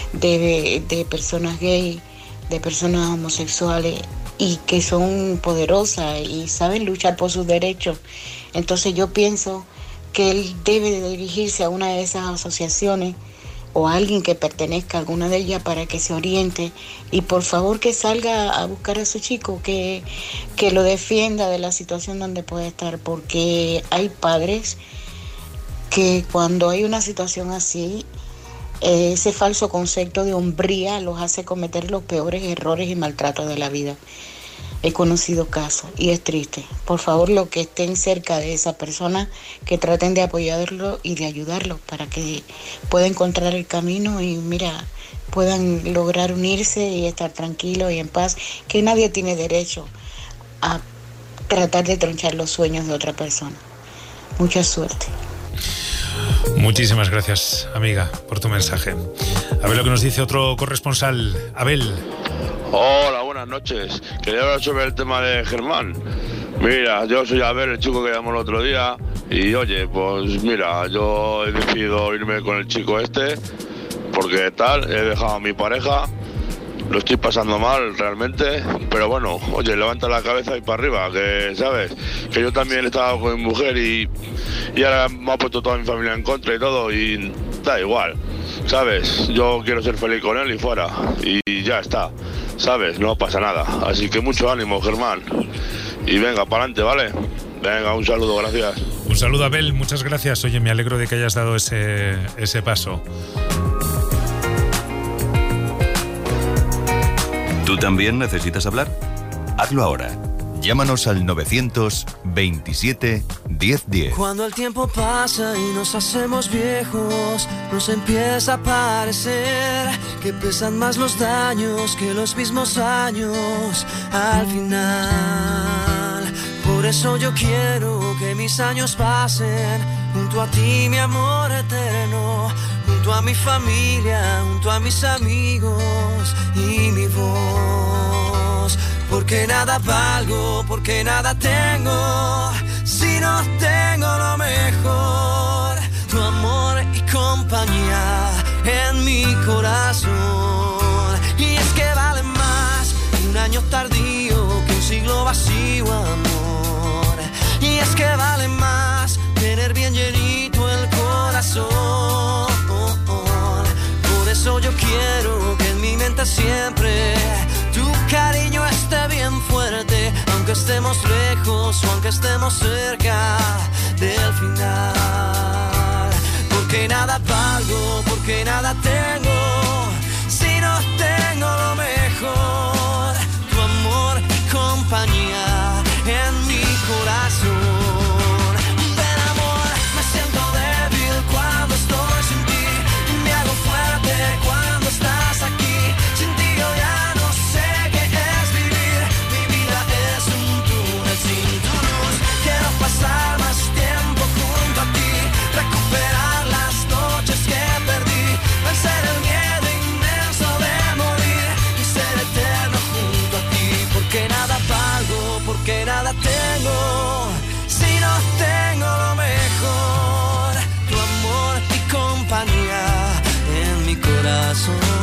de personas gay, de personas homosexuales, y que son poderosas y saben luchar por sus derechos. Entonces yo pienso que él debe de dirigirse a una de esas asociaciones o a alguien que pertenezca a alguna de ellas para que se oriente y por favor que salga a buscar a su chico, que lo defienda de la situación donde puede estar, porque hay padres que cuando hay una situación así, ese falso concepto de hombría los hace cometer los peores errores y maltratos de la vida. He conocido casos y es triste. Por favor, los que estén cerca de esa persona, que traten de apoyarlo y de ayudarlo para que pueda encontrar el camino y puedan lograr unirse y estar tranquilos y en paz, que nadie tiene derecho a tratar de tronchar los sueños de otra persona. Mucha suerte. Muchísimas gracias, amiga, por tu mensaje. A ver lo que nos dice otro corresponsal, Abel. Hola, buenas noches. Quería hablar sobre el tema de Germán. Mira, yo soy Abel, el chico que llamó el otro día. Y oye, pues mira, yo he decidido irme con el chico este, porque tal, he dejado a mi pareja. Lo estoy pasando mal realmente, pero bueno, oye, levanta la cabeza y para arriba, que sabes, que yo también he estado con mi mujer y ahora me ha puesto toda mi familia en contra y todo, y da igual, sabes, yo quiero ser feliz con él y fuera, y ya está, sabes, no pasa nada, así que mucho ánimo, Germán, y venga, para adelante, ¿vale? Venga, un saludo, gracias. Un saludo, Abel, muchas gracias, oye, me alegro de que hayas dado ese paso. ¿Tú también necesitas hablar? Hazlo ahora. Llámanos al 927 1010. Cuando el tiempo pasa y nos hacemos viejos, nos empieza a parecer que pesan más los daños que los mismos años al final. Por eso yo quiero que mis años pasen junto a ti, mi amor eterno, junto a mi familia, junto a mis amigos y mi voz. Porque nada valgo, porque nada tengo, si no tengo lo mejor, tu amor y compañía en mi corazón. Y es que vale más un año tardío que un siglo vacío, amor. Y es que vale más tener bien llenito el corazón. Por eso yo quiero que en mi mente siempre tu cariño esté bien fuerte, aunque estemos lejos o aunque estemos cerca del final. Porque nada valgo, porque nada tengo, si no tengo lo mejor, tu amor y compañía en mi corazón. Ven, amor, me siento débil cuando estoy sin ti, me hago fuerte cuando estás aquí. Sin ti yo ya no sé qué es vivir, mi vida es un túnel sin tu luz. Quiero pasar más tiempo junto a ti, recuperar las noches que perdí, vencer el miedo inmenso de morir y ser eterno junto a ti. Porque nada valgo, porque nada tengo, si no tengo lo mejor, tu amor y compañía en mi corazón.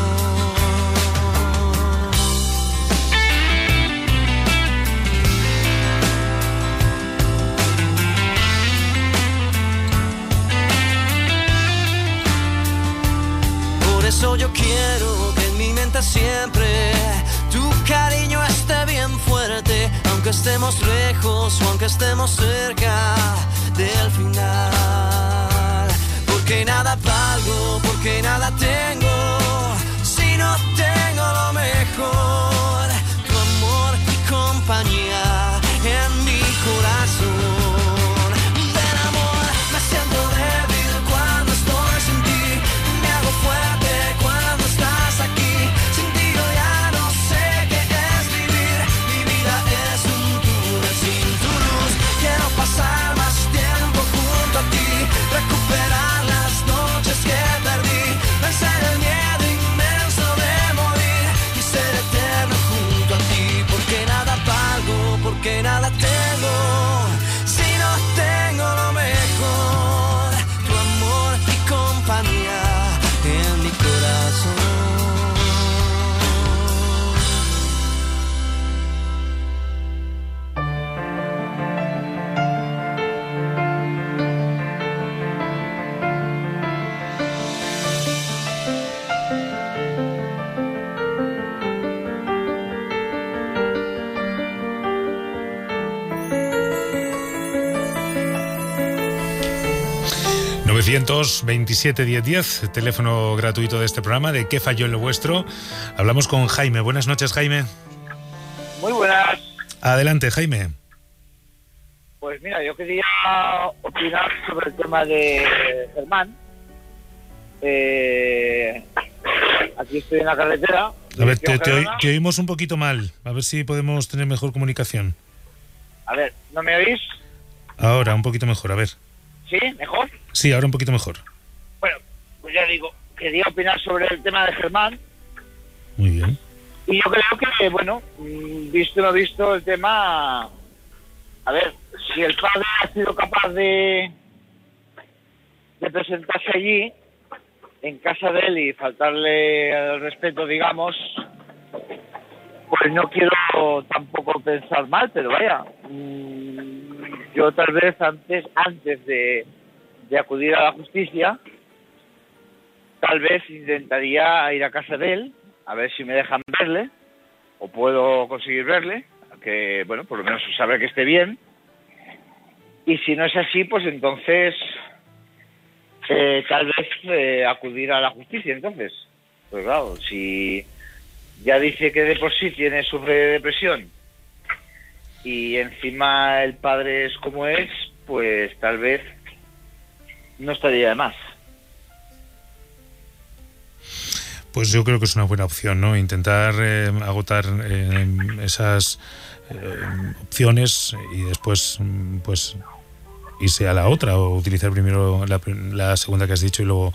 Por eso yo quiero que en mi mente siempre tu cariño esté bien fuerte, aunque estemos lejos o aunque estemos cerca del final. Porque nada valgo, porque nada tengo, si no tengo lo mejor, tu amor y compañía en mi corazón. Ven, amor, me siento débil cuando estoy sin ti, me hago fuerte cuando estás aquí. Sin ti yo ya no sé qué es vivir, mi vida es un túnel sin tu luz. Quiero pasar más tiempo junto a ti, recuperar las noches que perdí, vencer el miedo inmenso de morir y ser eterno junto a ti. Porque nada valgo, porque nada tengo, si no tengo lo mejor, tu amor y compañía en mi corazón. 927 1010, teléfono gratuito de este programa de ¿Qué falló en lo vuestro? Hablamos con Jaime. Buenas noches, Jaime. Muy buenas. Adelante, Jaime. Pues mira, yo quería opinar sobre el tema de Germán. Aquí estoy en la carretera. A ver, te oímos un poquito mal. A ver si podemos tener mejor comunicación. A ver, ¿no me oís? Ahora, un poquito mejor, a ver. ¿Sí? ¿Mejor? Sí, ahora un poquito mejor. Bueno, pues ya digo, quería opinar sobre el tema de Germán. Muy bien. Y yo creo que, bueno, visto lo visto, el tema... A ver, si el padre ha sido capaz de presentarse allí, en casa de él, y faltarle al respeto, digamos, pues no quiero tampoco pensar mal, pero vaya, yo tal vez antes de acudir a la justicia, tal vez intentaría ir a casa de él, a ver si me dejan verle, o puedo conseguir verle, que, bueno, por lo menos saber que esté bien, y si no es así, pues entonces tal vez acudir a la justicia. Entonces, pues claro, si ya dice que de por sí sufre de depresión y encima el padre es como es, pues tal vez no estaría de más. Pues yo creo que es una buena opción, ¿no? Intentar agotar esas opciones y después, pues, irse a la otra, o utilizar primero la segunda que has dicho y luego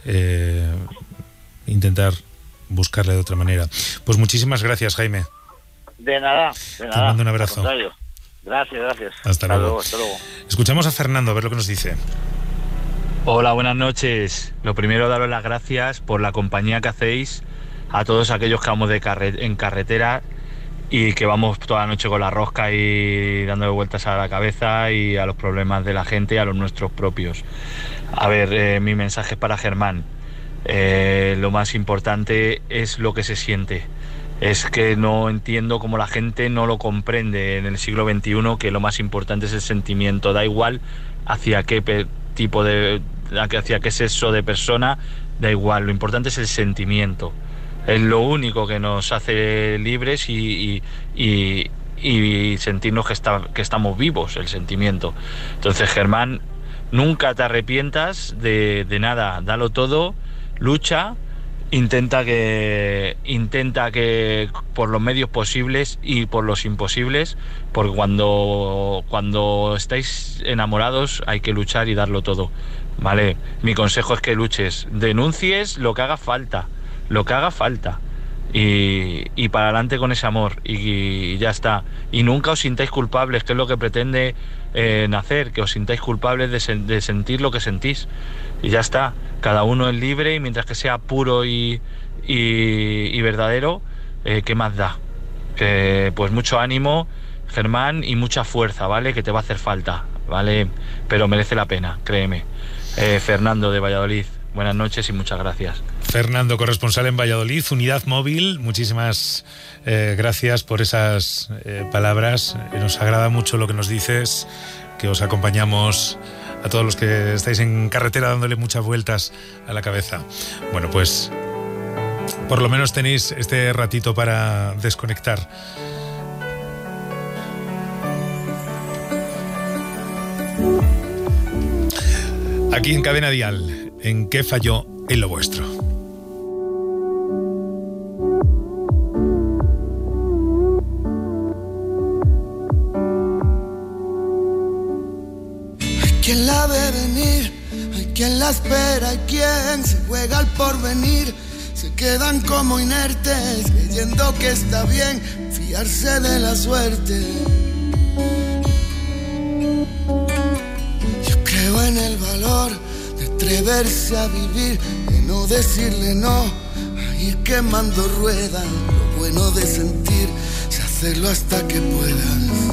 intentar buscarla de otra manera. Pues muchísimas gracias, Jaime. De nada. Te mando un abrazo. Gracias. Hasta luego. Hasta luego. Escuchamos a Fernando, a ver lo que nos dice. Hola, buenas noches. Lo primero, daros las gracias por la compañía que hacéis a todos aquellos que vamos en carretera y que vamos toda la noche con la rosca y dándole vueltas a la cabeza y a los problemas de la gente y a los nuestros propios. A ver, mi mensaje es para Germán. Lo más importante es lo que se siente. Es que no entiendo cómo la gente no lo comprende en el siglo XXI, que lo más importante es el sentimiento. Da igual hacia qué tipo de, hacia qué sexo de persona, da igual. Lo importante es el sentimiento. Es lo único que nos hace libres y sentirnos que estamos vivos, el sentimiento. Entonces, Germán, nunca te arrepientas de nada. Dalo todo, lucha. Intenta que por los medios posibles y por los imposibles, porque cuando estáis enamorados hay que luchar y darlo todo, ¿vale? Mi consejo es que luches, denuncies lo que haga falta y para adelante con ese amor y ya está. Y nunca os sintáis culpables, que es lo que pretende nacer, que os sintáis culpables de sentir lo que sentís. Y ya está, cada uno es libre y mientras que sea puro y verdadero, ¿qué más da? Pues mucho ánimo, Germán, y mucha fuerza, ¿vale? Que te va a hacer falta, ¿vale? Pero merece la pena, créeme. Fernando de Valladolid, buenas noches y muchas gracias. Fernando, corresponsal en Valladolid, Unidad Móvil, muchísimas gracias por esas palabras. Nos agrada mucho lo que nos dices, que os acompañamos a todos los que estáis en carretera dándole muchas vueltas a la cabeza. Bueno, pues por lo menos tenéis este ratito para desconectar. Aquí en Cadena Dial, ¿en qué falló en lo vuestro? Quien la ve venir, hay quien la espera, hay quien se juega al porvenir. Se quedan como inertes, creyendo que está bien fiarse de la suerte. Yo creo en el valor de atreverse a vivir, de no decirle no, a ir quemando ruedas. Lo bueno de sentir, es hacerlo hasta que puedas.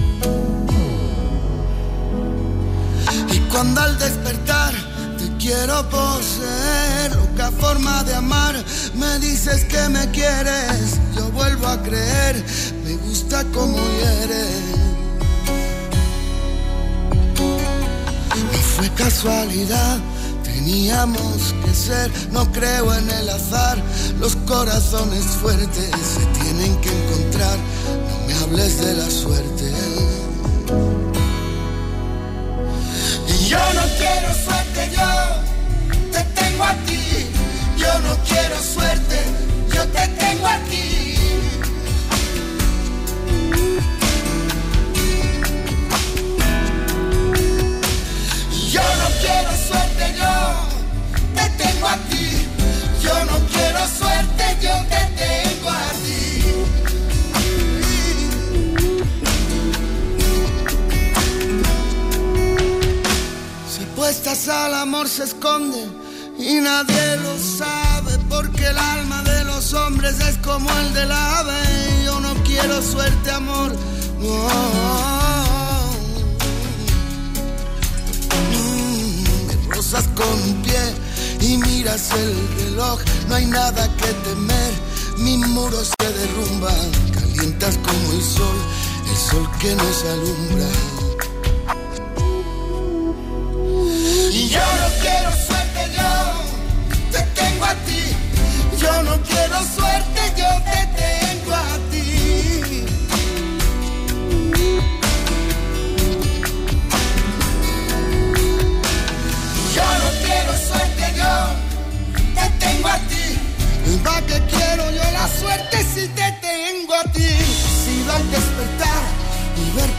Cuando al despertar te quiero poseer, loca forma de amar, me dices que me quieres, yo vuelvo a creer, me gusta como hieres. No fue casualidad, teníamos que ser, no creo en el azar, los corazones fuertes se tienen que encontrar, no me hables de la suerte. Yo no quiero suerte, yo te tengo a ti. Yo no quiero suerte, yo te tengo a ti. Yo no quiero suerte, yo te tengo a ti. Yo no quiero suerte, yo te tengo a ti. Puestas al amor se esconde y nadie lo sabe, porque el alma de los hombres es como el del ave. Yo no quiero suerte, amor, no. Me rozas con un pie y miras el reloj, no hay nada que temer, mis muros se derrumban, calientas como el sol que nos alumbra. Yo no quiero suerte, yo te tengo a ti. Yo no quiero suerte, yo te tengo a ti.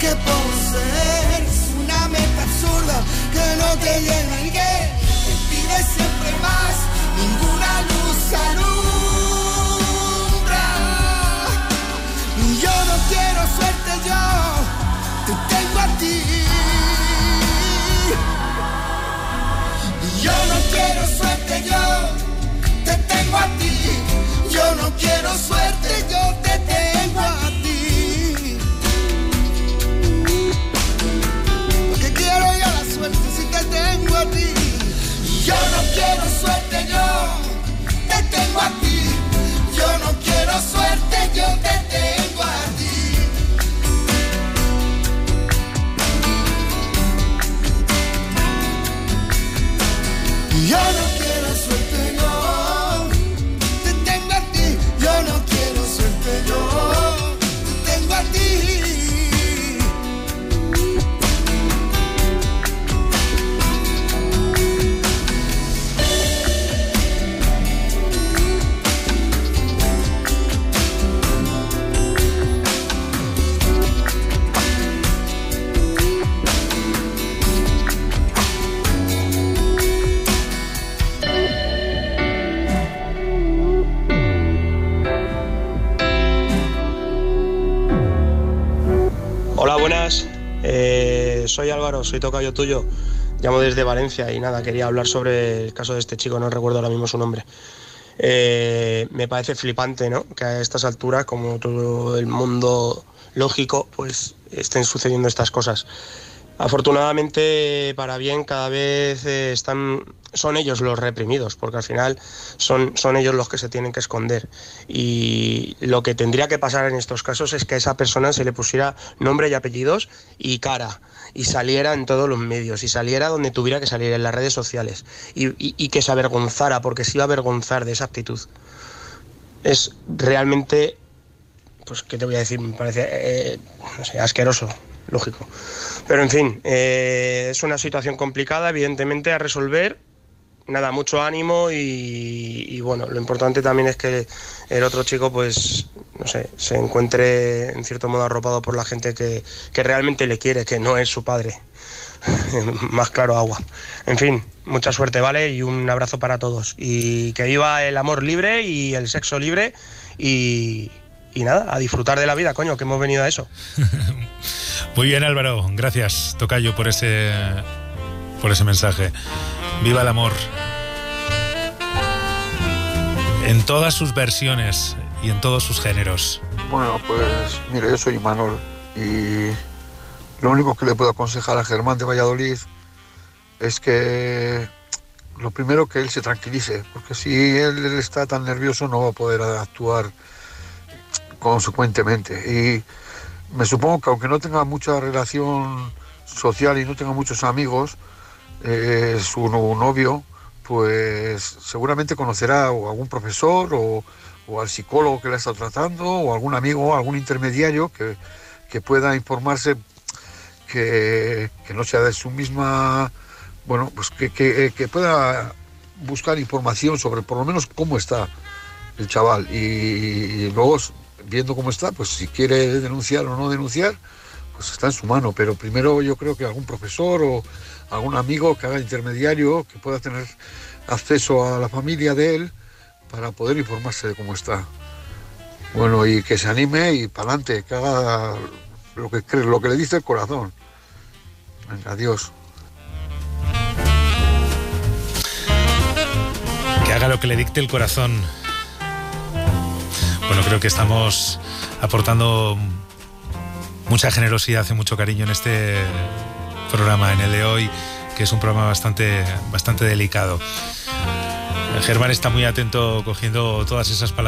que poseer es una meta absurda que no te llena y que te pide siempre más. Ninguna luz alumbra. Y yo no quiero suerte, yo te tengo a ti. Y yo no quiero suerte, yo te tengo a ti. Yo no quiero suerte, yo te tengo a ti. Porque quiero yo la suerte si te tengo a ti. Yo no quiero suerte, yo te tengo a ti. Yo no quiero suerte, yo te tengo a ti. Yo no quiero suerte, yo te tengo a ti. Yo no quiero suerte, yo te tengo a ti. Hola, buenas. Soy Álvaro, soy tocayo tuyo. Llamo desde Valencia y nada, quería hablar sobre el caso de este chico, no recuerdo ahora mismo su nombre. Me parece flipante, ¿no?, que a estas alturas, como todo el mundo lógico, pues estén sucediendo estas cosas. Afortunadamente, para bien, cada vez son ellos los reprimidos, porque al final son ellos los que se tienen que esconder. Y lo que tendría que pasar en estos casos es que a esa persona se le pusiera nombre y apellidos y cara, y saliera en todos los medios, y saliera donde tuviera que salir, en las redes sociales, y que se avergonzara, porque se iba a avergonzar de esa actitud. Es realmente, pues, ¿qué te voy a decir? Me parece, no sé, asqueroso. Lógico. Pero en fin, es una situación complicada, evidentemente, a resolver. Nada, mucho ánimo y bueno, lo importante también es que el otro chico, pues, no sé, se encuentre en cierto modo arropado por la gente que realmente le quiere, que no es su padre. Más claro agua. En fin, mucha suerte, ¿vale? Y un abrazo para todos. Y que viva el amor libre y el sexo libre y nada, a disfrutar de la vida, coño, que hemos venido a eso. Muy bien, Álvaro, gracias, tocayo, por ese mensaje. Viva el amor en todas sus versiones y en todos sus géneros. Bueno, pues mira, yo soy Imanol y lo único que le puedo aconsejar a Germán de Valladolid es que lo primero, que él se tranquilice, porque si él está tan nervioso no va a poder actuar consecuentemente. Y me supongo que aunque no tenga mucha relación social y no tenga muchos amigos, su novio, pues seguramente conocerá o algún profesor o al psicólogo que la está tratando, o algún amigo, algún intermediario que pueda informarse, que no sea de su misma, bueno, pues que pueda buscar información sobre por lo menos cómo está el chaval, y luego, viendo cómo está, pues si quiere denunciar o no denunciar, pues está en su mano. Pero primero yo creo que algún profesor o algún amigo que haga intermediario, que pueda tener acceso a la familia de él para poder informarse de cómo está. Bueno, y que se anime y para adelante, que haga lo que cree, lo que le dice el corazón. Venga, adiós. Que haga lo que le dicte el corazón. Bueno, creo que estamos aportando mucha generosidad y mucho cariño en este programa, en el de hoy, que es un programa bastante delicado. Germán está muy atento cogiendo todas esas palabras